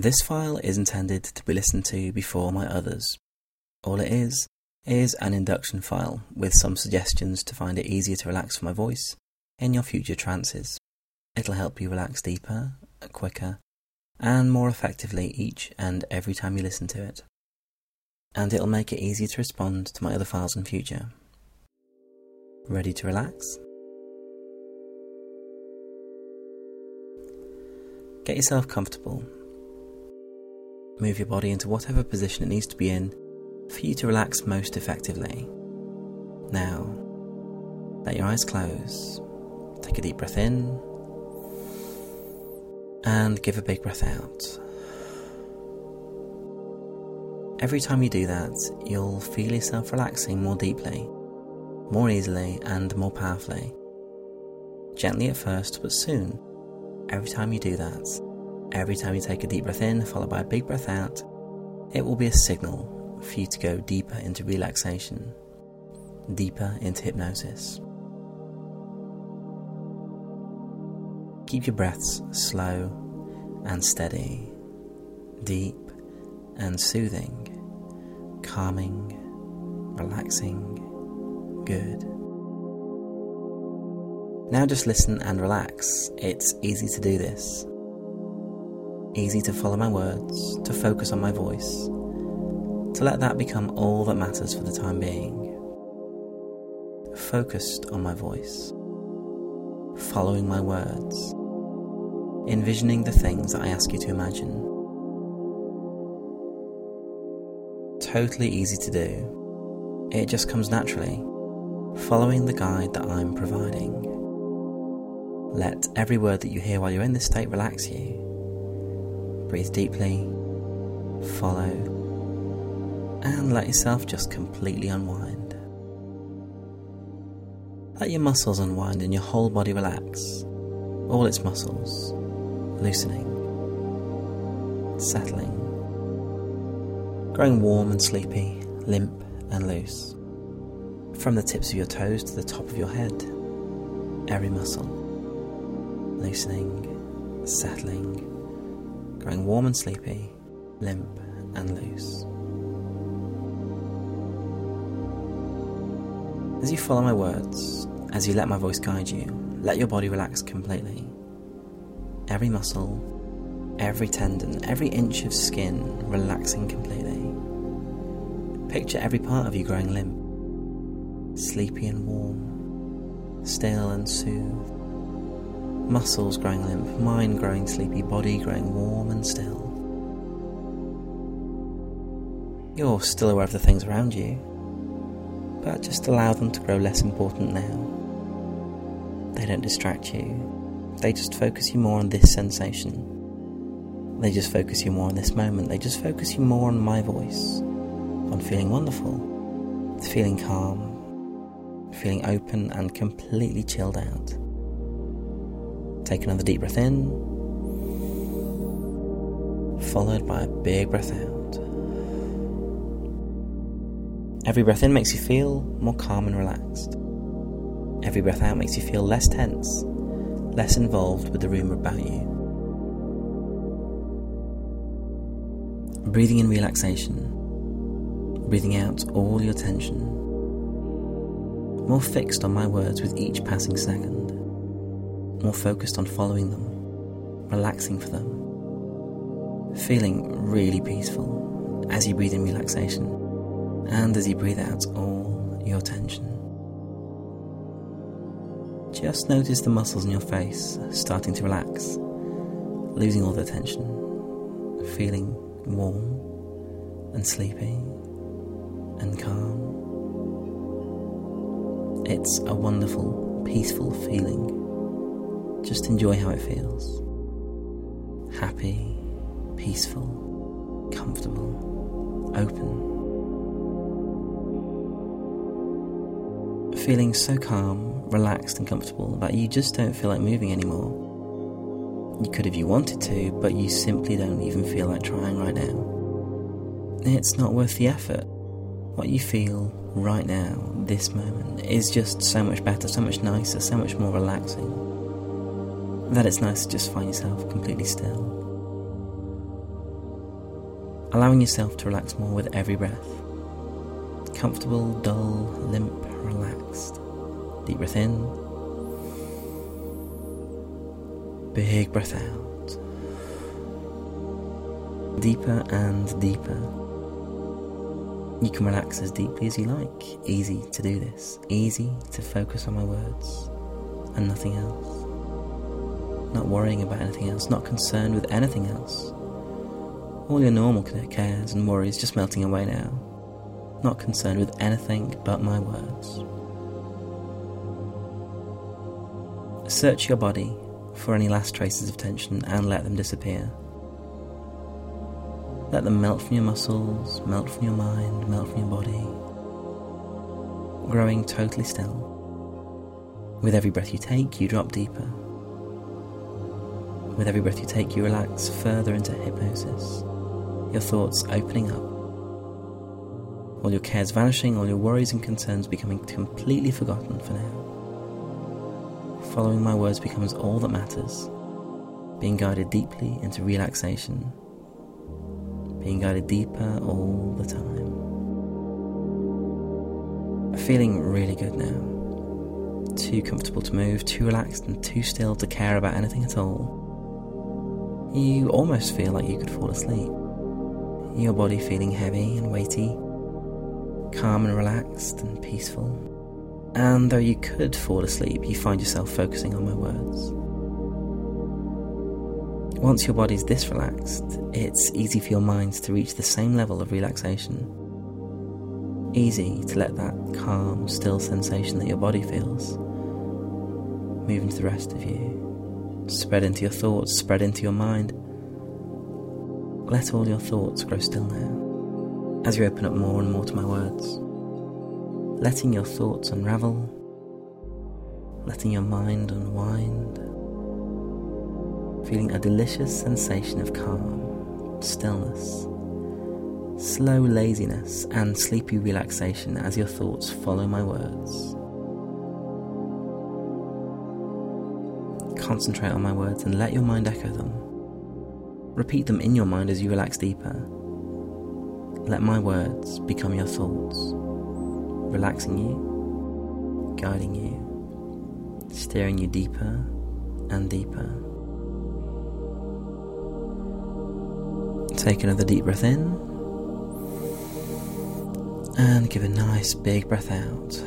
This file is intended to be listened to before my others. All it is an induction file with some suggestions to find it easier to relax for my voice in your future trances. It'll help you relax deeper, quicker, and more effectively each and every time you listen to it. And it'll make it easier to respond to my other files in future. Ready to relax? Get yourself comfortable. Move your body into whatever position it needs to be in for you to relax most effectively. Now, let your eyes close. Take a deep breath in and give a big breath out. Every time you do that, you'll feel yourself relaxing more deeply, more easily and more powerfully. Gently at first, but soon, every time you do that, every time you take a deep breath in followed by a big breath out, it will be a signal for you to go deeper into relaxation, deeper into hypnosis. Keep your breaths slow and steady, deep and soothing, calming, relaxing, good. Now just listen and relax. It's easy to do this. Easy to follow my words, to focus on my voice, to let that become all that matters for the time being. Focused on my voice, following my words, envisioning the things that I ask you to imagine. Totally easy to do. It just comes naturally, following the guide that I'm providing. Let every word that you hear while you're in this state relax you. Breathe deeply, follow, and let yourself just completely unwind. Let your muscles unwind and your whole body relax. All its muscles, loosening, settling, growing warm and sleepy, limp and loose. From the tips of your toes to the top of your head, every muscle, loosening, settling, growing warm and sleepy, limp and loose. As you follow my words, as you let my voice guide you, let your body relax completely. Every muscle, every tendon, every inch of skin relaxing completely. Picture every part of you growing limp, sleepy and warm, still and soothed. Muscles growing limp, mind growing sleepy, body growing warm and still. You're still aware of the things around you, but just allow them to grow less important now. They don't distract you, they just focus you more on this sensation. They just focus you more on this moment, they just focus you more on my voice, on feeling wonderful, feeling calm, feeling open and completely chilled out. Take another deep breath in, followed by a big breath out. Every breath in makes you feel more calm and relaxed. Every breath out makes you feel less tense, less involved with the room about you. Breathing in relaxation, breathing out all your tension. More fixed on my words with each passing second. More focused on following them, relaxing for them. Feeling really peaceful as you breathe in relaxation and as you breathe out all your tension. Just notice the muscles in your face starting to relax, losing all the tension, feeling warm and sleepy and calm. It's a wonderful, peaceful feeling. Just enjoy how it feels. Happy, peaceful, comfortable, open. Feeling so calm, relaxed and comfortable that you just don't feel like moving anymore. You could if you wanted to, but you simply don't even feel like trying right now. It's not worth the effort. What you feel right now, this moment, is just so much better, so much nicer, so much more relaxing, that it's nice to just find yourself completely still. allowing yourself to relax more with every breath. Comfortable, dull, limp, relaxed. Deep breath in. Big breath out. Deeper and deeper. You can relax as deeply as you like. Easy to do this. Easy to focus on my words and nothing else. Not worrying about anything else, not concerned with anything else. All your normal cares and worries just melting away now. Not concerned with anything but my words. Search your body for any last traces of tension and let them disappear. Let them melt from your muscles, melt from your mind, melt from your body. Growing totally still. With every breath you take, you drop deeper. With every breath you take, you relax further into hypnosis. Your thoughts opening up. All your cares vanishing, all your worries and concerns becoming completely forgotten for now. Following my words becomes all that matters. Being guided deeply into relaxation. Being guided deeper all the time. Feeling really good now. Too comfortable to move, too relaxed and too still to care about anything at all. You almost feel like you could fall asleep. Your body feeling heavy and weighty, calm and relaxed and peaceful. And though you could fall asleep, you find yourself focusing on my words. Once your body's this relaxed, it's easy for your mind to reach the same level of relaxation. Easy to let that calm, still sensation that your body feels move into the rest of you. Spread into your thoughts, spread into your mind. Let all your thoughts grow still now, as you open up more and more to my words. Letting your thoughts unravel, letting your mind unwind. Feeling a delicious sensation of calm, stillness, slow laziness and sleepy relaxation as your thoughts follow my words. Concentrate on my words and let your mind echo them. Repeat them in your mind as you relax deeper. Let my words become your thoughts, relaxing you, guiding you, steering you deeper and deeper. Take another deep breath in and give a nice big breath out.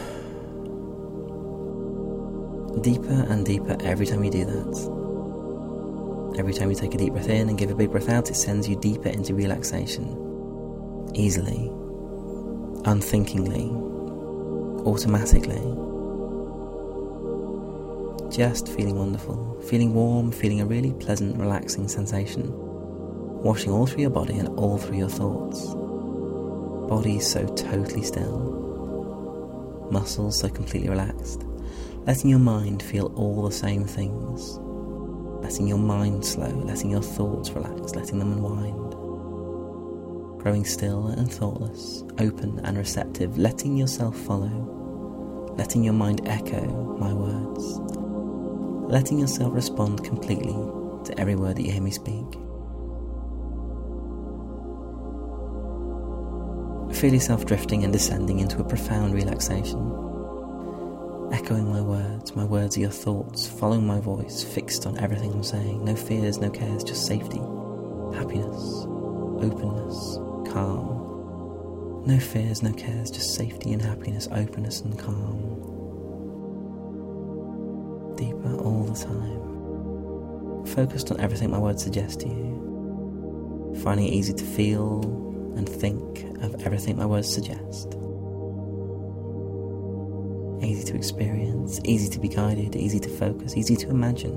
Deeper and deeper every time you do that. Every time you take a deep breath in and give a big breath out, it sends you deeper into relaxation. Easily, unthinkingly, automatically. Just feeling wonderful, feeling warm, feeling a really pleasant, relaxing sensation. Washing all through your body and all through your thoughts. Body so totally still. Muscles so completely relaxed. Letting your mind feel all the same things. Letting your mind slow, letting your thoughts relax, letting them unwind. Growing still and thoughtless, open and receptive, letting yourself follow. Letting your mind echo my words. Letting yourself respond completely to every word that you hear me speak. Feel yourself drifting and descending into a profound relaxation. Echoing my words are your thoughts, following my voice, fixed on everything I'm saying. No fears, no cares, just safety, happiness, openness, calm. No fears, no cares, just safety and happiness, openness and calm. Deeper all the time. Focused on everything my words suggest to you. Finding it easy to feel and think of everything my words suggest. Easy to experience, easy to be guided, easy to focus, easy to imagine.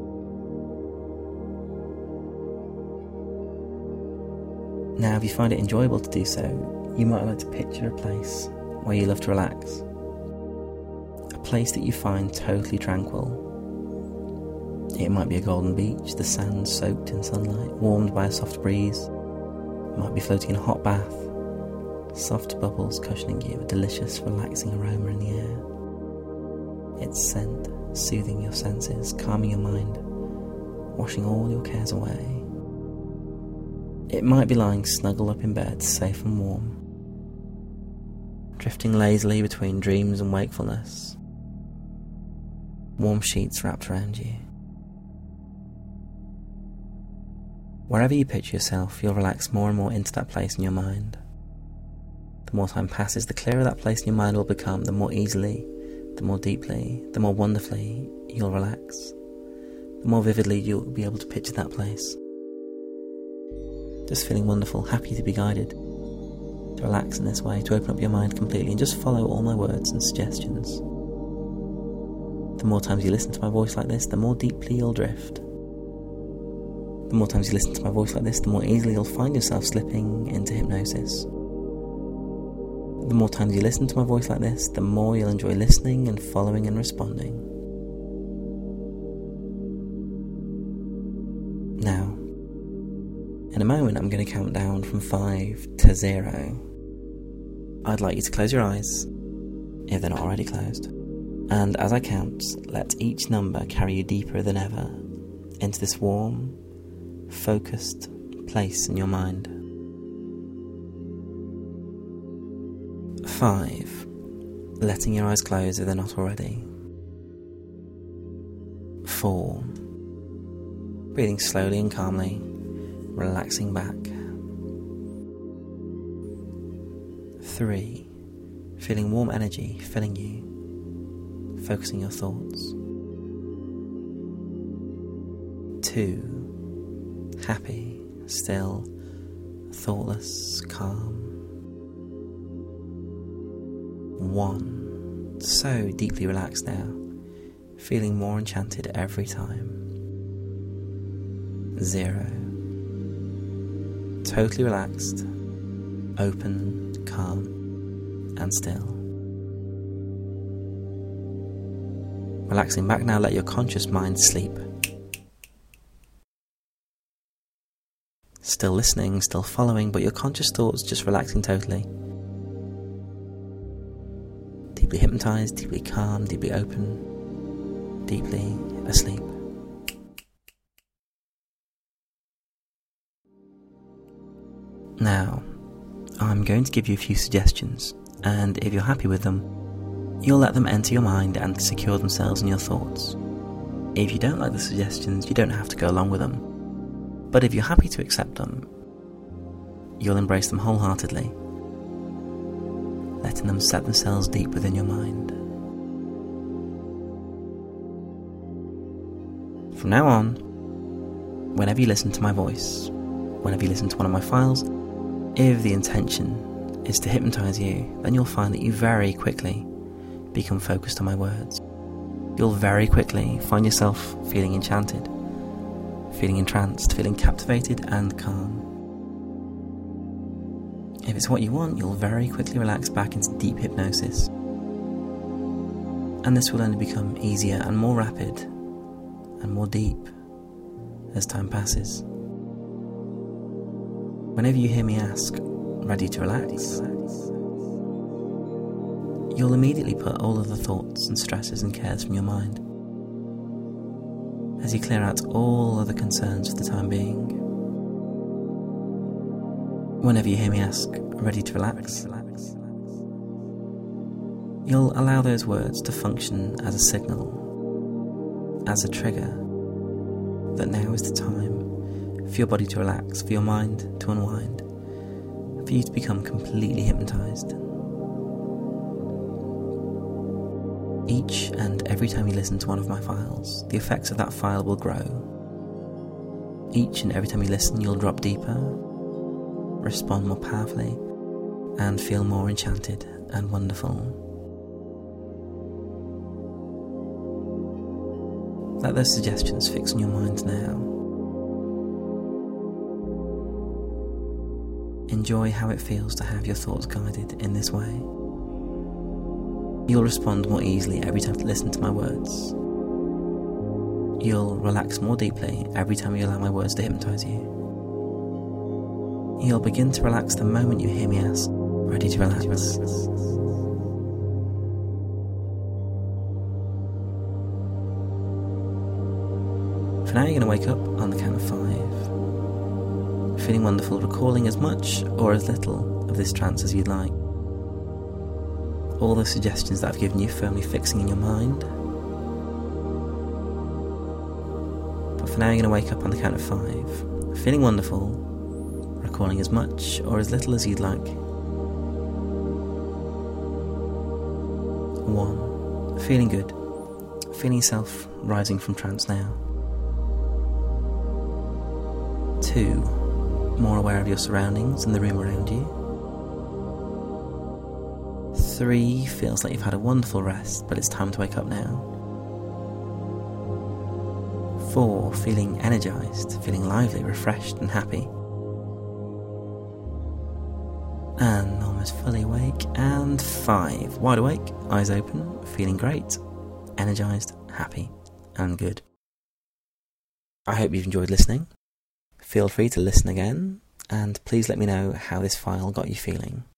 Now, if you find it enjoyable to do so, you might like to picture a place where you love to relax. A place that you find totally tranquil. It might be a golden beach, the sand soaked in sunlight, warmed by a soft breeze. It might be floating in a hot bath, soft bubbles cushioning you, a delicious, relaxing aroma in the air. Its scent, soothing your senses, calming your mind, washing all your cares away. It might be lying snuggled up in bed, safe and warm, drifting lazily between dreams and wakefulness, warm sheets wrapped around you. Wherever you picture yourself, you'll relax more and more into that place in your mind. The more time passes, the clearer that place in your mind will become, the more easily, the more deeply, the more wonderfully you'll relax. The more vividly you'll be able to picture that place. Just feeling wonderful, happy to be guided, to relax in this way, to open up your mind completely and just follow all my words and suggestions. The more times you listen to my voice like this, the more deeply you'll drift. The more times you listen to my voice like this, the more easily you'll find yourself slipping into hypnosis. The more times you listen to my voice like this, the more you'll enjoy listening and following and responding. Now, in a moment I'm going to count down from 5 to 0. I'd like you to close your eyes, if they're not already closed. And as I count, let each number carry you deeper than ever into this warm, focused place in your mind. 5. Letting your eyes close if they're not already. 4. Breathing slowly and calmly, relaxing back. 3. Feeling warm energy filling you, focusing your thoughts. 2. Happy, still, thoughtless, calm. 1. So deeply relaxed now, feeling more enchanted every time. 0. Totally relaxed, open, calm, and still. Relaxing back now, let your conscious mind sleep. Still listening, still following, but your conscious thoughts just relaxing totally. Deeply hypnotized, deeply calm, deeply open, deeply asleep. Now, I'm going to give you a few suggestions, and if you're happy with them, you'll let them enter your mind and secure themselves in your thoughts. If you don't like the suggestions, you don't have to go along with them. But if you're happy to accept them, you'll embrace them wholeheartedly, letting them set themselves deep within your mind. From now on, whenever you listen to my voice, whenever you listen to one of my files, if the intention is to hypnotize you, then you'll find that you very quickly become focused on my words. You'll very quickly find yourself feeling enchanted, feeling entranced, feeling captivated and calm. If it's what you want, you'll very quickly relax back into deep hypnosis. And this will only become easier and more rapid and more deep as time passes. Whenever you hear me ask, ready to relax, you'll immediately put all of the thoughts and stresses and cares from your mind, as you clear out all other concerns for the time being. Whenever you hear me ask, ready to relax, you'll allow those words to function as a signal, as a trigger, that now is the time for your body to relax, for your mind to unwind, for you to become completely hypnotized. Each and every time you listen to one of my files, the effects of that file will grow. Each and every time you listen, you'll drop deeper, respond more powerfully, and feel more enchanted and wonderful. Let those suggestions fix in your mind now. Enjoy how it feels to have your thoughts guided in this way. You'll respond more easily every time you listen to my words. You'll relax more deeply every time you allow my words to hypnotize you. You'll begin to relax the moment you hear me ask, ready to relax. For now, you're going to wake up on the count of 5. Feeling wonderful, recalling as much or as little of this trance as you'd like. All the suggestions that I've given you firmly fixing in your mind. But for now you're going to wake up on the count of 5. Feeling wonderful, recalling as much or as little as you'd like. 1. Feeling good. Feeling yourself rising from trance now. 2. More aware of your surroundings and the room around you. 3. Feels like you've had a wonderful rest, but it's time to wake up now. 4. Feeling energized, feeling lively, refreshed and happy. And almost fully awake. And 5. Wide awake, eyes open, feeling great, energized, happy and good. I hope you've enjoyed listening. Feel free to listen again, and please let me know how this file got you feeling.